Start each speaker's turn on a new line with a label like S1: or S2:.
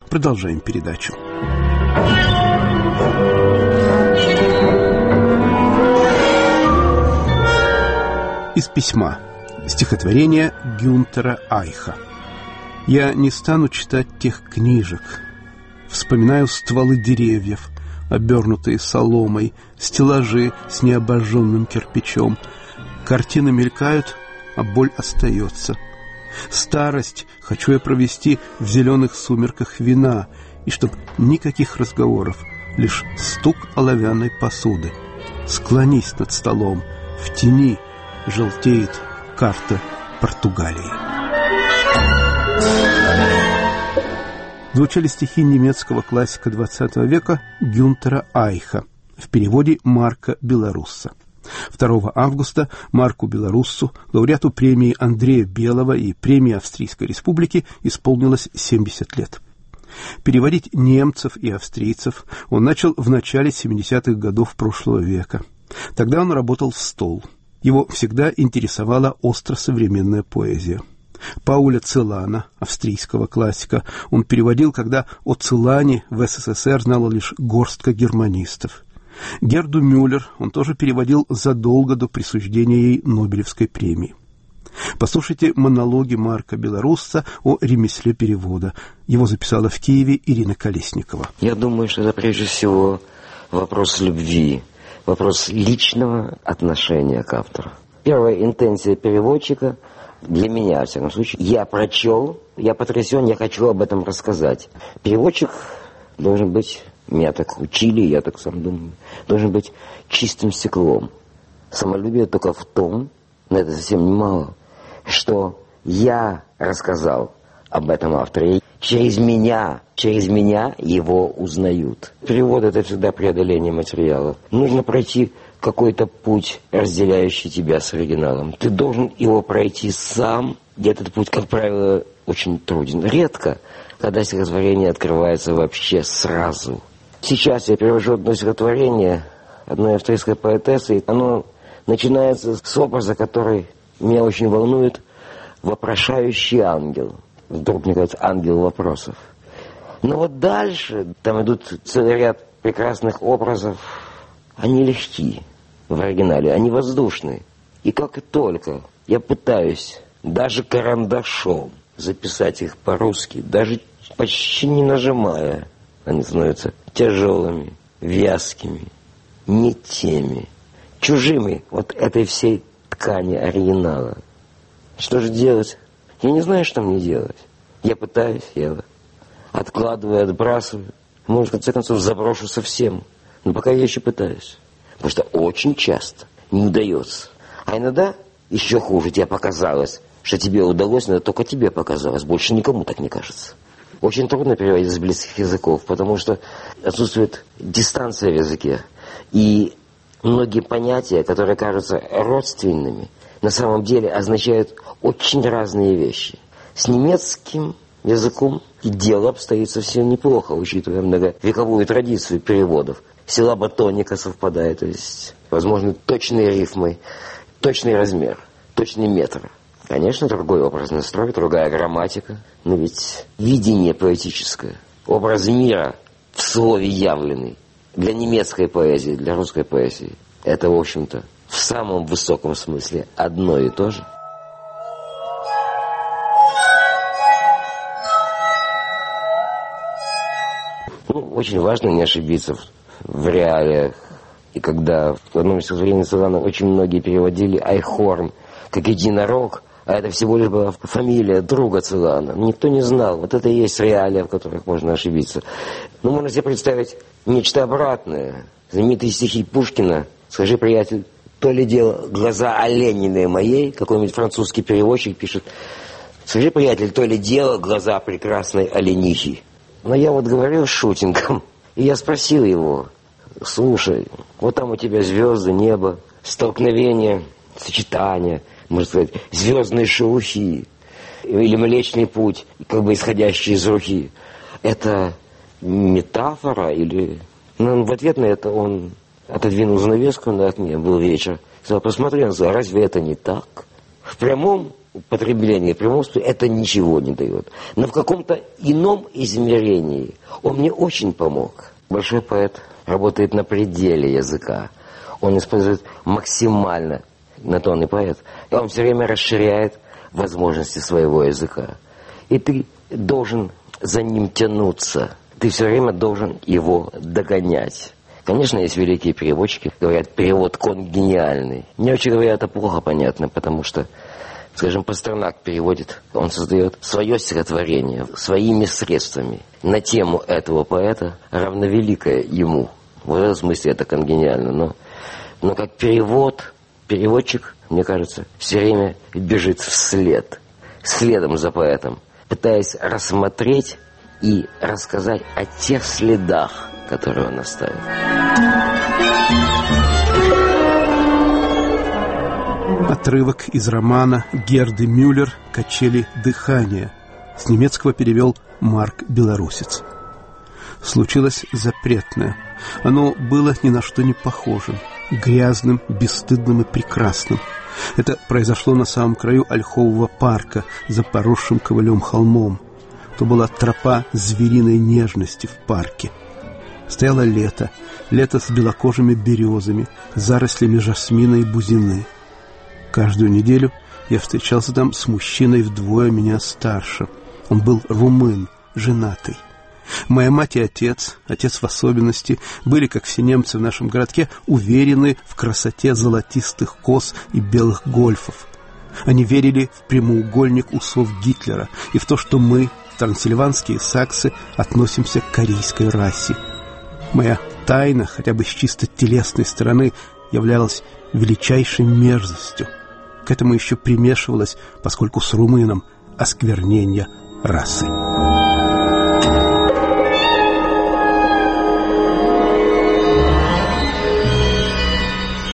S1: Продолжаем передачу. Из письма. Стихотворение Гюнтера Айха. «Я не стану читать тех книжек. Вспоминаю стволы деревьев, обернутые соломой, стеллажи с необожженным кирпичом. Картины мелькают, а боль остается. Старость хочу я провести в зеленых сумерках вина, и чтоб никаких разговоров, лишь стук оловянной посуды. Склонись над столом, в тени желтеет карта Португалии». Звучали стихи немецкого классика XX века Гюнтера Айха в переводе Марка Беларусса. 2 августа Марку Беларуссу, лауреату премии Андрея Белого и премии Австрийской Республики, исполнилось 70 лет. Переводить немцев и австрийцев он начал в начале 70-х годов прошлого века. Тогда он работал в стол. Его всегда интересовала остросовременная поэзия. Пауля Целана, австрийского классика, он переводил, когда о Целане в СССР знала лишь горстка германистов. Герду Мюллер он тоже переводил задолго до присуждения ей Нобелевской премии. Послушайте монологи Марка Беларусса о ремесле перевода. Его записала в Киеве Ирина Колесникова.
S2: Я думаю, что это прежде всего вопрос любви, вопрос личного отношения к автору. Первая интенция переводчика, для меня, во всяком случае, я прочел, я потрясен, я хочу об этом рассказать. Переводчик должен быть, меня так учили, я так сам думаю, должен быть чистым стеклом. Самолюбие только в том, но это совсем немало, что я рассказал об этом авторе. Через меня его узнают. Перевод — это всегда преодоление материала. Нужно пройти какой-то путь, разделяющий тебя с оригиналом. Ты должен его пройти сам, и этот путь, как правило, очень труден. Редко, когда стихотворение открывается вообще сразу. Сейчас я перевожу одно стихотворение одной австрийской поэтессы, и оно начинается с образа, который меня очень волнует, вопрошающий ангел. Вдруг, мне кажется, ангел вопросов. Но вот дальше, там идут целый ряд прекрасных образов, они легкие в оригинале, они воздушные. И как только я пытаюсь даже карандашом записать их по-русски, даже почти не нажимая, они становятся тяжелыми, вязкими, не теми, чужими вот этой всей ткани оригинала. Что же делать? Я не знаю, что мне делать. Я пытаюсь, я откладываю, отбрасываю. Может, в конце концов, заброшу совсем. Но пока я еще пытаюсь. Потому что очень часто не удается. А иногда еще хуже, тебе показалось, что тебе удалось, но только тебе показалось. Больше никому так не кажется. Очень трудно переводить с близких языков, потому что отсутствует дистанция в языке. И многие понятия, которые кажутся родственными, на самом деле означают очень разные вещи. С немецким языком и дело обстоит совсем неплохо, учитывая многовековую традицию переводов. Силлаботоника совпадает, то есть возможны точные рифмы, точный размер, точный метр. Конечно, другой образный строй, другая грамматика, но ведь видение поэтическое, образ мира в слове явленный для немецкой поэзии, для русской поэзии, это, в общем-то, в самом высоком смысле одно и то же. Очень важно не ошибиться в реалиях. И когда в одном из стихотворений Целана очень многие переводили «Айхорн» как «единорог», а это всего лишь была фамилия друга Целана. Никто не знал. Вот это и есть реалия, в которых можно ошибиться. Но можно себе представить нечто обратное. Знаменитые стихи Пушкина «Скажи, приятель, то ли дело глаза оленины моей», какой-нибудь французский переводчик пишет «Скажи, приятель, то ли дело глаза прекрасной оленихи». Но я вот говорил с шутингом, и я спросил его: слушай, вот там у тебя звезды, небо, столкновение, сочетание, можно сказать, звездные шелухи, или Млечный Путь, как бы исходящий из руки. Это метафора или... Ну, в ответ на это он отодвинул занавеску на окне, был вечер. Сказал: посмотри, разве это не так? В прямом употребление при монстре это ничего не дает. Но в каком-то ином измерении он мне очень помог. Большой поэт работает на пределе языка. Он использует максимально, на то он и поэт, и он все время расширяет возможности своего языка. И ты должен за ним тянуться. Ты все время должен его догонять. Конечно, есть великие переводчики, говорят, перевод конгениальный. Мне очень говоря, это плохо понятно, потому что, скажем, Пастернак переводит, он создает свое стихотворение своими средствами на тему этого поэта, равновеликое ему. В этом смысле это конгениально. Но как переводчик, мне кажется, все время бежит следом за поэтом, пытаясь рассмотреть и рассказать о тех следах, которые он оставил.
S1: Отрывок из романа Герды Мюллер «Качели дыхания». С немецкого перевел Марк Белорусец. Случилось запретное. Оно было ни на что не похожим. Грязным, бесстыдным и прекрасным. Это произошло на самом краю ольхового парка, за поросшим ковылем холмом. То была тропа звериной нежности в парке. Стояло лето с белокожими березами, зарослями жасмина и бузины. Каждую неделю я встречался там с мужчиной вдвое меня старше. Он был румын, женатый. Моя мать и отец в особенности, были, как все немцы в нашем городке, уверены в красоте золотистых кос и белых гольфов. Они верили в прямоугольник усов Гитлера и в то, что мы, трансильванские саксы, относимся к корейской расе. Моя тайна, хотя бы с чисто телесной стороны, являлась величайшей мерзостью. К этому еще примешивалось, поскольку с румыном, осквернение расы.